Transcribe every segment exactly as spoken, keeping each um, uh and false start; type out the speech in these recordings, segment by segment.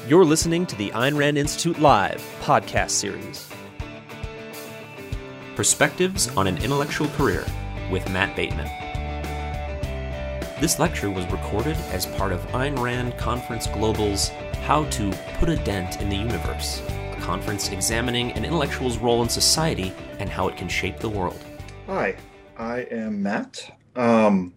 You're listening to the Ayn Rand Institute Live podcast series. Perspectives on an Intellectual Career with Matt Bateman. This lecture was recorded as part of Ayn Rand Conference Global's How to Put a Dent in the Universe, a conference examining an intellectual's role in society and how it can shape the world. Hi, I am Matt. Um,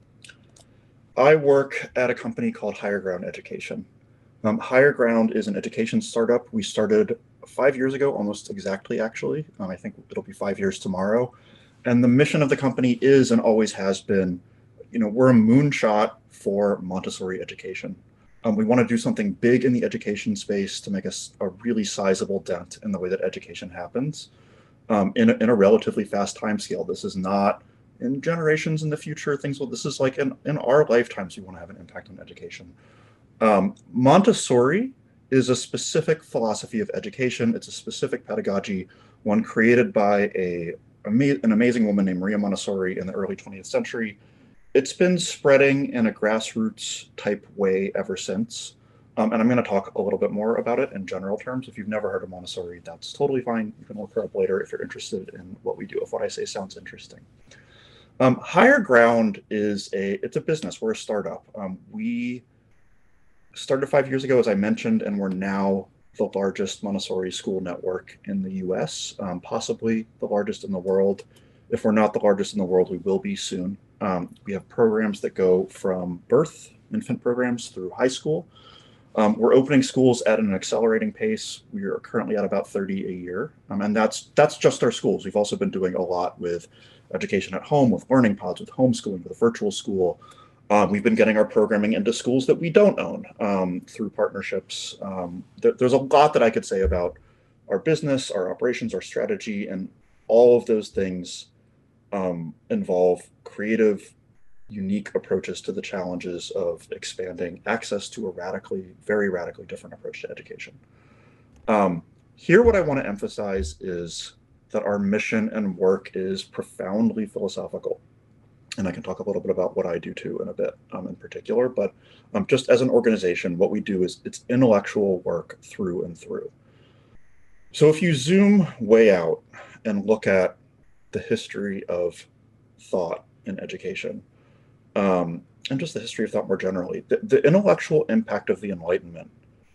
I work at a company called Higher Ground Education. Um, Higher Ground is an education startup. We started five years ago, almost exactly, actually. Um, I think it'll be five years tomorrow. And the mission of the company is and always has been, you know, we're a moonshot for Montessori education. Um, we want to do something big in the education space to make a, a really sizable dent in the way that education happens um, in, a, in a relatively fast time scale. This is not in generations in the future, things will, this is like in, in our lifetimes, we want to have an impact on education. Um, Montessori is a specific philosophy of education. It's a specific pedagogy, one created by a, an amazing woman named Maria Montessori in the early twentieth century. It's been spreading in a grassroots type way ever since. Um, and I'm going to talk a little bit more about it in general terms. If you've never heard of Montessori, that's totally fine. You can look her up later if you're interested in what we do, if what I say sounds interesting. Um, Higher Ground is a, it's a business. We're a startup. Um, we started five years ago, as I mentioned, and we're now the largest Montessori school network in the U S, um, possibly the largest in the world. If we're not the largest in the world, we will be soon. Um, we have programs that go from birth, infant programs, through high school. Um, we're opening schools at an accelerating pace. We are currently at about thirty a year, um, and that's that's just our schools. We've also been doing a lot with education at home, with learning pods, with homeschooling, with virtual school. Um, we've been getting our programming into schools that we don't own um, through partnerships. Um, there, there's a lot that I could say about our business, our operations, our strategy, and all of those things um, involve creative, unique approaches to the challenges of expanding access to a radically, very radically different approach to education. Um, here, what I want to emphasize is that our mission and work is profoundly philosophical. And I can talk a little bit about what I do too in a bit um, in particular, but um, just as an organization, what we do is it's intellectual work through and through. So if you zoom way out and look at the history of thought in education, um, and just the history of thought more generally, the, the intellectual impact of the Enlightenment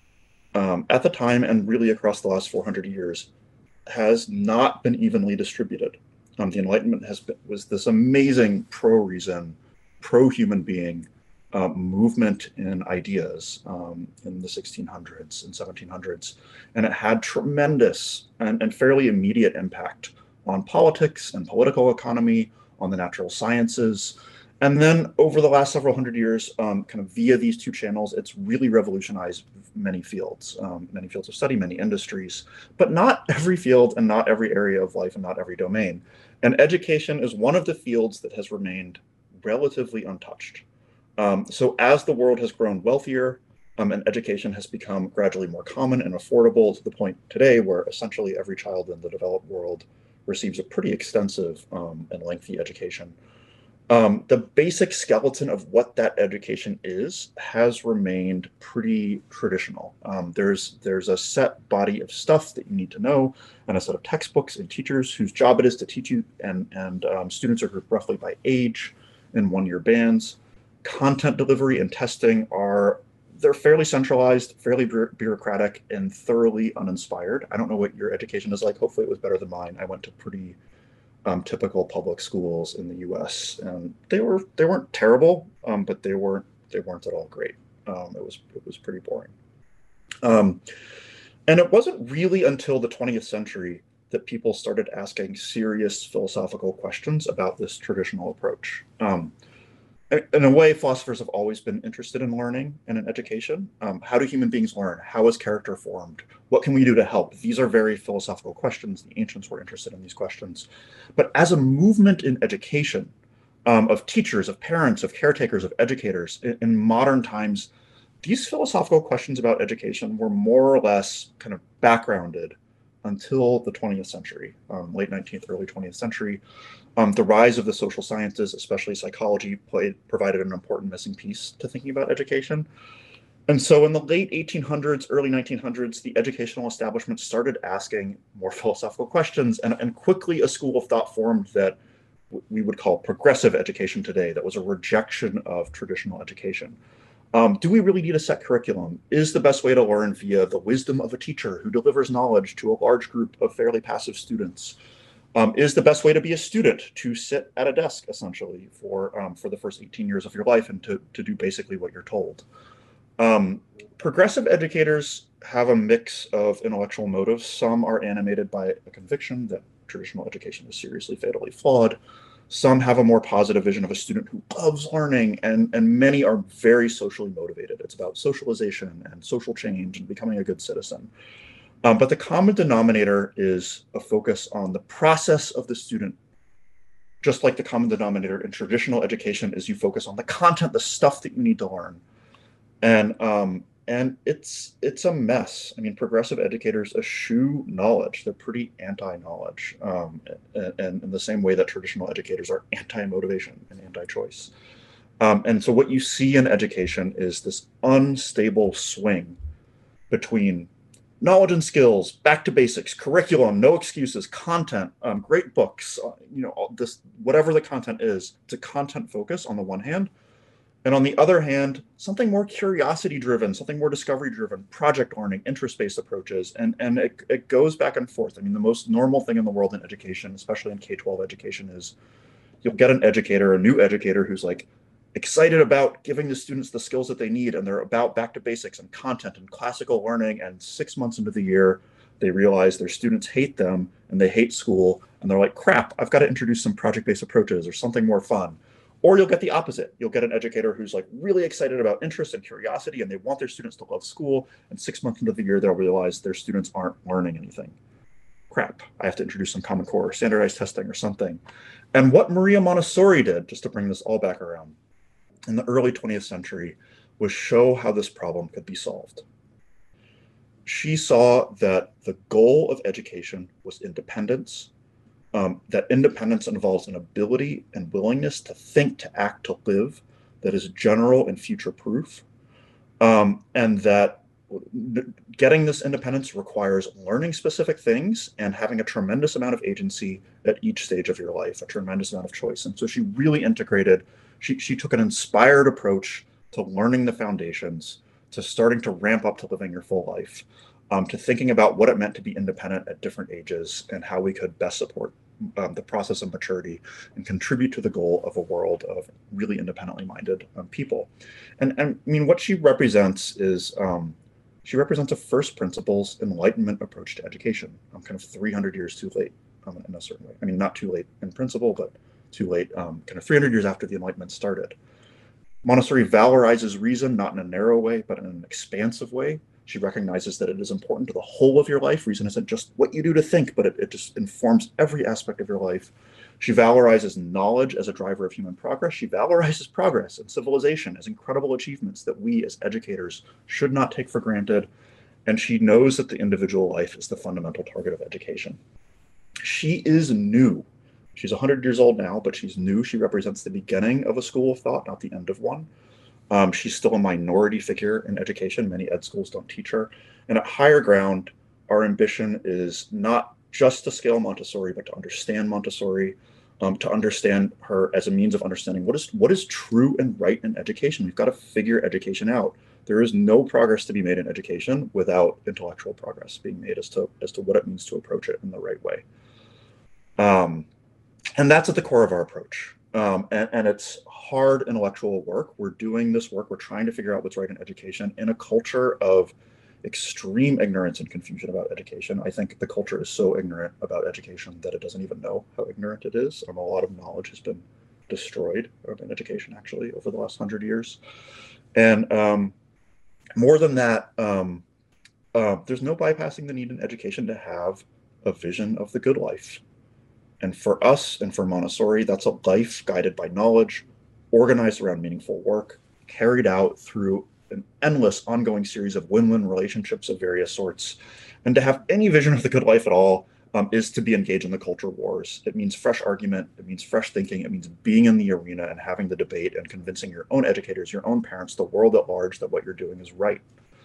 um, at the time and really across the last four hundred years has not been evenly distributed. Um, the Enlightenment has been, was this amazing pro-reason, pro-human being uh, movement in ideas um, in the sixteen hundreds and seventeen hundreds. And it had tremendous and, and fairly immediate impact on politics and political economy, on the natural sciences. And then over the last several hundred years, um, kind of via these two channels, it's really revolutionized many fields, um, many fields of study, many industries, but not every field and not every area of life and not every domain. And education is one of the fields that has remained relatively untouched. Um, so as the world has grown wealthier um, and education has become gradually more common and affordable to the point today where essentially every child in the developed world receives a pretty extensive um, and lengthy education, Um, the basic skeleton of what that education is has remained pretty traditional. Um, there's there's a set body of stuff that you need to know and a set of textbooks and teachers whose job it is to teach you, and, and um, students are grouped roughly by age in one-year bands. Content delivery and testing are, they're fairly centralized, fairly bureaucratic, and thoroughly uninspired. I don't know what your education is like. Hopefully it was better than mine. I went to pretty Um, typical public schools in the U S, and they were they weren't terrible, um, but they weren't they weren't at all great. Um, it was it was pretty boring, um, and it wasn't really until the twentieth century that people started asking serious philosophical questions about this traditional approach. Um, in a way, philosophers have always been interested in learning and in education. Um, how do human beings learn? How is character formed? What can we do to help? These are very philosophical questions. The ancients were interested in these questions. But as a movement in education, um, of teachers, of parents, of caretakers, of educators, in, in modern times, these philosophical questions about education were more or less kind of backgrounded until the twentieth century, um, late nineteenth, early twentieth century. Um, the rise of the social sciences, especially psychology, played, provided an important missing piece to thinking about education. And so in the late eighteen hundreds, early nineteen hundreds, the educational establishment started asking more philosophical questions, and, and quickly a school of thought formed that we would call progressive education today, that was a rejection of traditional education. Um, do we really need a set curriculum? Is the best way to learn via the wisdom of a teacher who delivers knowledge to a large group of fairly passive students? Um, is the best way to be a student to sit at a desk essentially for um, for the first eighteen years of your life and to, to do basically what you're told? Um, progressive educators have a mix of intellectual motives. Some are animated by a conviction that traditional education is seriously fatally flawed. Some have a more positive vision of a student who loves learning, and, and many are very socially motivated. It's about socialization and social change and becoming a good citizen. Um, but the common denominator is a focus on the process of the student. Just like the common denominator in traditional education is you focus on the content, the stuff that you need to learn. And um, and it's it's a mess. I mean, progressive educators eschew knowledge. They're pretty anti-knowledge, um, and, and in the same way that traditional educators are anti-motivation and anti-choice. Um, and so what you see in education is this unstable swing between knowledge and skills, back to basics, curriculum, no excuses, content, um, great books, uh, you know, all this, whatever the content is, it's a content focus on the one hand. And on the other hand, something more curiosity driven, something more discovery driven, project learning, interest based approaches. And, and it, it goes back and forth. I mean, the most normal thing in the world in education, especially in K twelve education, is you'll get an educator, a new educator who's like excited about giving the students the skills that they need. And they're about back to basics and content and classical learning. And six months into the year, they realize their students hate them and they hate school. And they're like, crap, I've got to introduce some project based approaches or something more fun. Or you'll get the opposite. You'll get an educator who's like really excited about interest and curiosity, and they want their students to love school. And six months into the year, they'll realize their students aren't learning anything. Crap, I have to introduce some Common Core or standardized testing or something. And what Maria Montessori did, just to bring this all back around, in the early twentieth century, was show how this problem could be solved. She saw that the goal of education was independence. Um, that independence involves an ability and willingness to think, to act, to live that is general and future proof. Um, and that getting this independence requires learning specific things and having a tremendous amount of agency at each stage of your life, a tremendous amount of choice. And so she really integrated, she, she took an inspired approach to learning the foundations, to starting to ramp up to living your full life, um, to thinking about what it meant to be independent at different ages and how we could best support Um, the process of maturity and contribute to the goal of a world of really independently minded um, people. And, and I mean, what she represents is um, she represents a first principles Enlightenment approach to education. I'm kind of three hundred years too late um, in a certain way. I mean, not too late in principle, but too late, um, kind of three hundred years after the Enlightenment started. Montessori valorizes reason, not in a narrow way, but in an expansive way. She recognizes that it is important to the whole of your life. Reason isn't just what you do to think, but it, it just informs every aspect of your life. She valorizes knowledge as a driver of human progress. She valorizes progress and civilization as incredible achievements that we as educators should not take for granted. And she knows that the individual life is the fundamental target of education. She is new. She's one hundred years old now, but she's new. She represents the beginning of a school of thought, not the end of one. Um, she's still a minority figure in education. Many ed schools don't teach her. And at Higher Ground, our ambition is not just to scale Montessori, but to understand Montessori, um, to understand her as a means of understanding what is what is true and right in education. We've got to figure education out. There is no progress to be made in education without intellectual progress being made as to as to what it means to approach it in the right way. Um, and that's at the core of our approach. Um, and, and it's hard intellectual work. We're doing this work. We're trying to figure out what's right in education in a culture of extreme ignorance and confusion about education. I think the culture is so ignorant about education that it doesn't even know how ignorant it is. Um, a lot of knowledge has been destroyed in education, actually, over the last hundred years. And um, more than that, um, uh, there's no bypassing the need in education to have a vision of the good life. And for us and for Montessori, that's a life guided by knowledge, organized around meaningful work, carried out through an endless ongoing series of win-win relationships of various sorts. And to have any vision of the good life at all um, is to be engaged in the culture wars. It means fresh argument, it means fresh thinking, it means being in the arena and having the debate and convincing your own educators, your own parents, the world at large that what you're doing is right.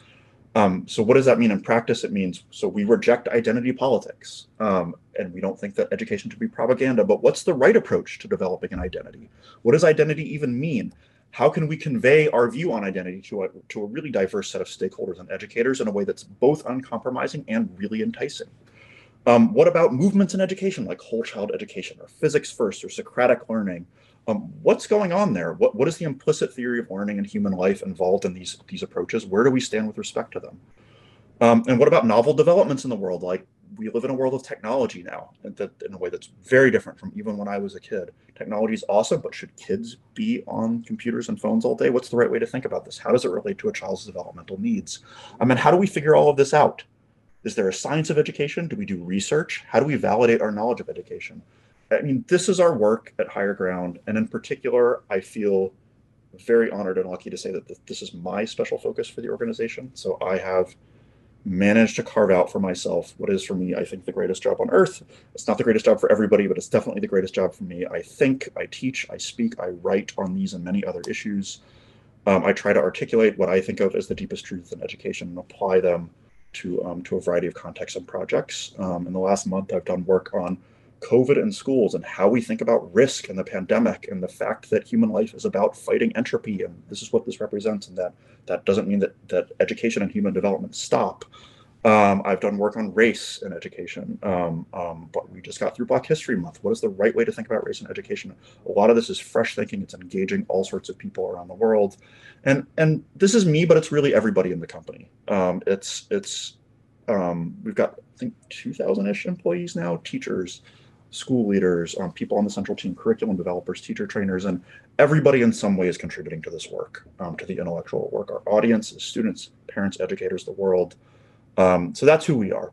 Um, so what does that mean in practice? It means, so we reject identity politics, um, and we don't think that education should be propaganda, but what's the right approach to developing an identity? What does identity even mean? How can we convey our view on identity to a, to a really diverse set of stakeholders and educators in a way that's both uncompromising and really enticing? Um, what about movements in education, like whole child education or physics first or Socratic learning? Um, what's going on there? What, what is the implicit theory of learning and human life involved in these, these approaches? Where do we stand with respect to them? Um, and what about novel developments in the world? Like, we live in a world of technology now, and that, in a way that's very different from even when I was a kid. Technology is awesome, but should kids be on computers and phones all day? What's the right way to think about this? How does it relate to a child's developmental needs? I mean, how do we figure all of this out? Is there a science of education? Do we do research? How do we validate our knowledge of education? I mean, this is our work at Higher Ground. And in particular, I feel very honored and lucky to say that this is my special focus for the organization. So I have managed to carve out for myself what is, for me, I think, the greatest job on earth. It's not the greatest job for everybody, but it's definitely the greatest job for me. I think, I teach, I speak, I write on these and many other issues. Um, I try to articulate what I think of as the deepest truths in education and apply them to, um, to a variety of contexts and projects. Um, in the last month, I've done work on COVID in schools and how we think about risk and the pandemic and the fact that human life is about fighting entropy. And this is what this represents. And that that doesn't mean that, that education and human development stop. Um, I've done work on race in education, um, um, but we just got through Black History Month. What is the right way to think about race in education? A lot of this is fresh thinking. It's engaging all sorts of people around the world. And and this is me, but it's really everybody in the company. Um, it's, it's um, we've got, I think, two thousand-ish employees now, teachers, school leaders, um, people on the central team, curriculum developers, teacher trainers, and everybody in some way is contributing to this work, um, to the intellectual work. Our audience is students, parents, educators, the world. Um, so that's who we are.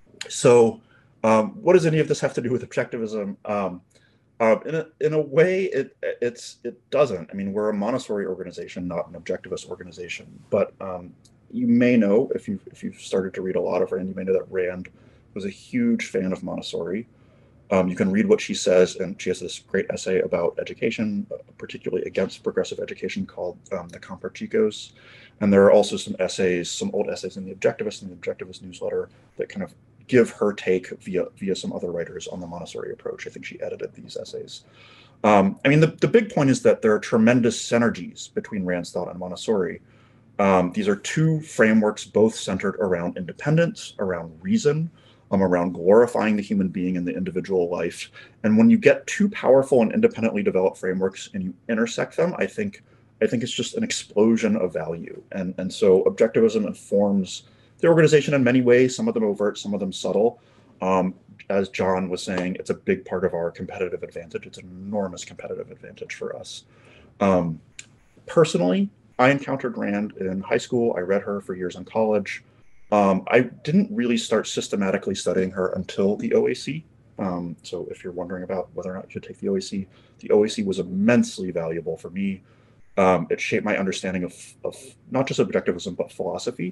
So um, what does any of this have to do with objectivism? Um, uh, in, a, in a way, it, it's, it doesn't. I mean, we're a Montessori organization, not an objectivist organization. But um, you may know, if you've, if you've started to read a lot of Rand, you may know that Rand was a huge fan of Montessori. Um, you can read what she says, and she has this great essay about education, uh, particularly against progressive education, called um, The Comparticos. And there are also some essays, some old essays in The Objectivist and the Objectivist newsletter that kind of give her take via via some other writers on the Montessori approach. I think she edited these essays. Um, I mean, the, the big point is that there are tremendous synergies between Rand's thought and Montessori. Um, these are two frameworks both centered around independence, around reason, Um, around glorifying the human being and the individual life. And when you get two powerful and independently developed frameworks and you intersect them, I think I think it's just an explosion of value. And, and so objectivism informs the organization in many ways, some of them overt, some of them subtle. Um, as John was saying, it's a big part of our competitive advantage. It's an enormous competitive advantage for us. Um, personally, I encountered Rand in high school. I read her for years in college. Um, I didn't really start systematically studying her until the O A C. Um, so if you're wondering about whether or not you should take the O A C, the O A C was immensely valuable for me. Um, it shaped my understanding of, of not just objectivism, but philosophy.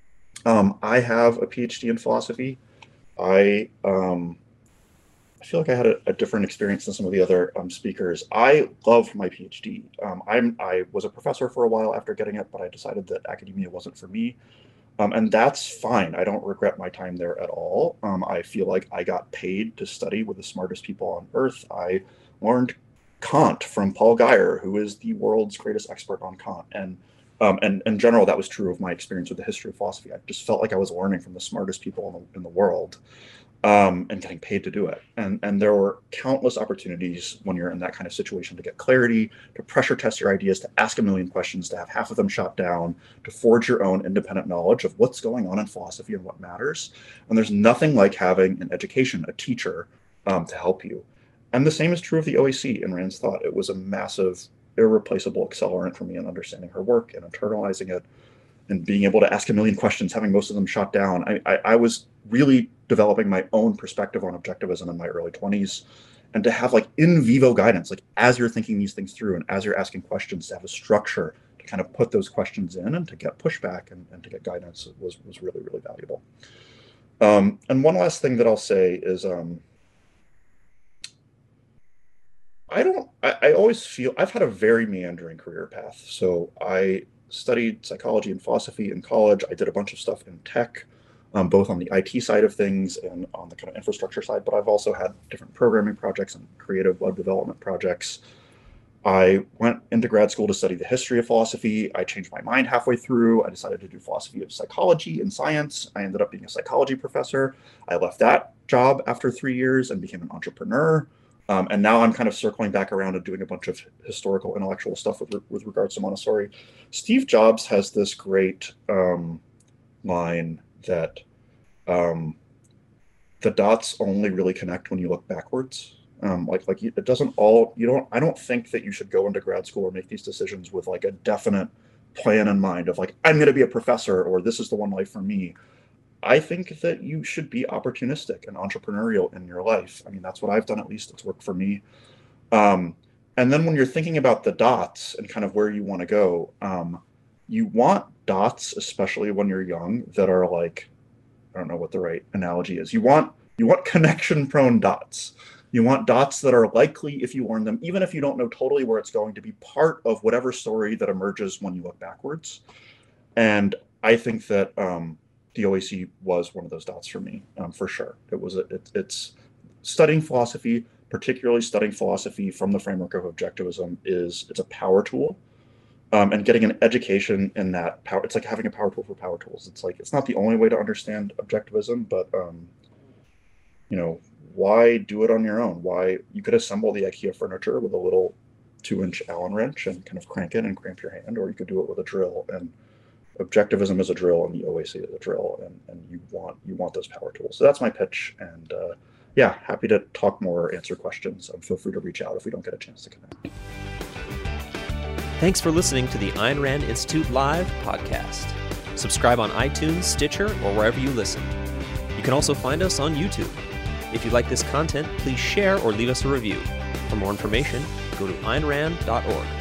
Um, I have a PhD in philosophy. I, um, I feel like I had a, a different experience than some of the other um, speakers. I loved my PhD. Um, I'm, I was a professor for a while after getting it, but I decided that academia wasn't for me. Um, and that's fine. I don't regret my time there at all. Um, I feel like I got paid to study with the smartest people on earth. I learned Kant from Paul Guyer, who is the world's greatest expert on Kant. And, um, and in general, that was true of my experience with the history of philosophy. I just felt like I was learning from the smartest people in the, in the world. Um, and getting paid to do it. And, and there were countless opportunities when you're in that kind of situation to get clarity, to pressure test your ideas, to ask a million questions, to have half of them shot down, to forge your own independent knowledge of what's going on in philosophy and what matters. And there's nothing like having an education, a teacher, um, to help you. And the same is true of the O A C in Rand's thought. It was a massive, irreplaceable accelerant for me in understanding her work and internalizing it, and being able to ask a million questions, having most of them shot down. I, I, I was really developing my own perspective on objectivism in my early twenties. And to have like in vivo guidance, like as you're thinking these things through and as you're asking questions, to have a structure to kind of put those questions in and to get pushback and, and to get guidance was, was really, really valuable. Um, and one last thing that I'll say is, um, I don't, I, I always feel I've had a very meandering career path. So I studied psychology and philosophy in college. I did a bunch of stuff in tech, um, both on the I T side of things and on the kind of infrastructure side, but I've also had different programming projects and creative web development projects. I went into grad school to study the history of philosophy. I changed my mind halfway through. I decided to do philosophy of psychology and science. I ended up being a psychology professor. I left that job after three years and became an entrepreneur. Um, and now I'm kind of circling back around and doing a bunch of historical intellectual stuff with, with regards to Montessori. Steve Jobs has this great um, line that um, the dots only really connect when you look backwards. Um, like, like it doesn't all, you don't, I don't think that you should go into grad school or make these decisions with like a definite plan in mind of like, I'm going to be a professor or this is the one life for me. I think that you should be opportunistic and entrepreneurial in your life. I mean, that's what I've done, at least it's worked for me. Um, and then when you're thinking about the dots and kind of where you want to go, um, you want dots, especially when you're young, that are like, I don't know what the right analogy is. You want, you want connection prone dots. You want dots that are likely, if you learn them, even if you don't know totally where it's going, to be part of whatever story that emerges when you look backwards. And I think that um, the O A C was one of those dots for me, um, for sure. It was a, it, it's studying philosophy, particularly studying philosophy from the framework of objectivism, is it's a power tool. Um, and getting an education in that power, it's like having a power tool for power tools. It's like it's not the only way to understand objectivism, but um, you know. Why do it on your own? Why you could assemble the IKEA furniture with a little two-inch Allen wrench and kind of crank it and cramp your hand, or you could do it with a drill. And objectivism is a drill, and the O A C is a drill, and, and you want you want those power tools. So that's my pitch. And uh, yeah, happy to talk more or answer questions. Um, feel free to reach out if we don't get a chance to connect. Thanks for listening to the Ayn Rand Institute Live podcast. Subscribe on iTunes, Stitcher, or wherever you listen. You can also find us on YouTube. If you like this content, please share or leave us a review. For more information, go to ayn rand dot org.